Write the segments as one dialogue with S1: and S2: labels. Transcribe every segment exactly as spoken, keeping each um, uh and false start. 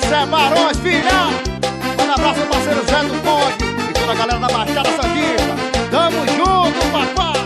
S1: Zé Barões, filha. Manda abraço ao parceiro Zé do Ponte e toda a galera da Baixada Santista. Tamo junto, papai.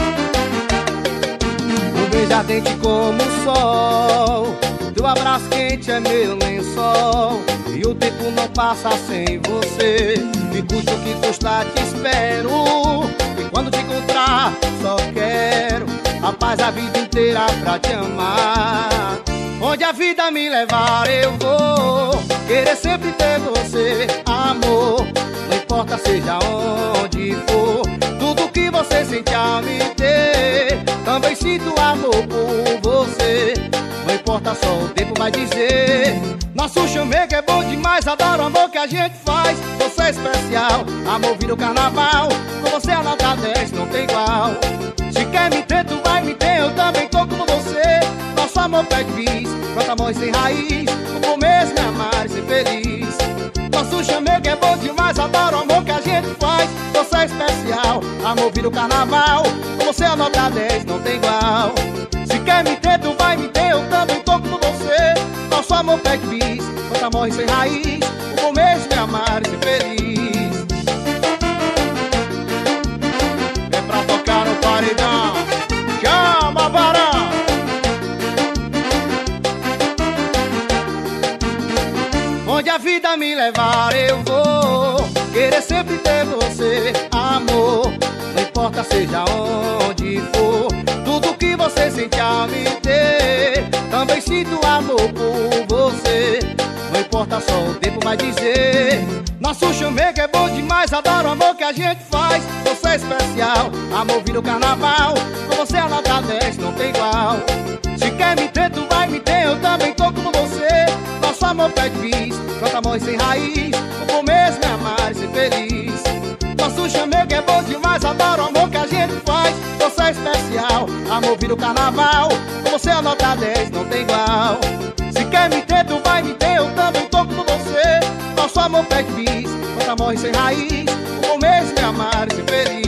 S2: Um beijo ardente como o sol, teu abraço quente é meu lençol, e o tempo não passa sem você. Me custa o que custar, te espero, e quando te encontrar só quero a paz a vida inteira pra te amar. Onde a vida me levar eu vou querer sempre ter você, amor. Não importa seja onde for, tudo que você sente ao me ter, também sinto amor por você. Não importa, só o tempo vai dizer. Nosso chamego é bom demais, adoro o amor que a gente faz. Você é especial, amor vira o carnaval. Com você a nota dez não tem igual. Se quer me ter, tu vai me ter, eu também tô como você. Nosso amor pede bis, planta amor sem raiz. O começo é amar e ser feliz. Nosso chamego é bom demais, adoro o amor que a gente faz. Você é especial, amor vira o carnaval. Com você a nota dez não tem igual. Se quer me ter, tu vai me ter, eu também tô como você. Nosso amor pede bis, planta amor sem raiz. O começo é amar e ser feliz.
S1: É pra tocar no paredão. Chama, Barão.
S2: Onde a vida me levar eu vou querer sempre ter você, amor. Não importa seja onde for, tudo que você sente ao me ter, também sinto amor por você. Não importa, só o tempo vai dizer. Nosso chamego é bom demais, adoro o amor que a gente faz. Você é especial, amor vira o carnaval. Com você a nota dez não tem igual. Se quer me ter, tu vai me ter, eu também tô como você. Nosso amor pede bis, planta amor sem raiz. O começo é amar e ser feliz. Nosso chamego é bom demais, adoro o amor que a gente faz. Você é especial, amor vira o carnaval. Com você a nota dez não tem igual. Se quer me ter, tu vai me ter, eu também tô como você. Nosso amor pede bis, planta amor sem raiz. O começo é amar e ser feliz.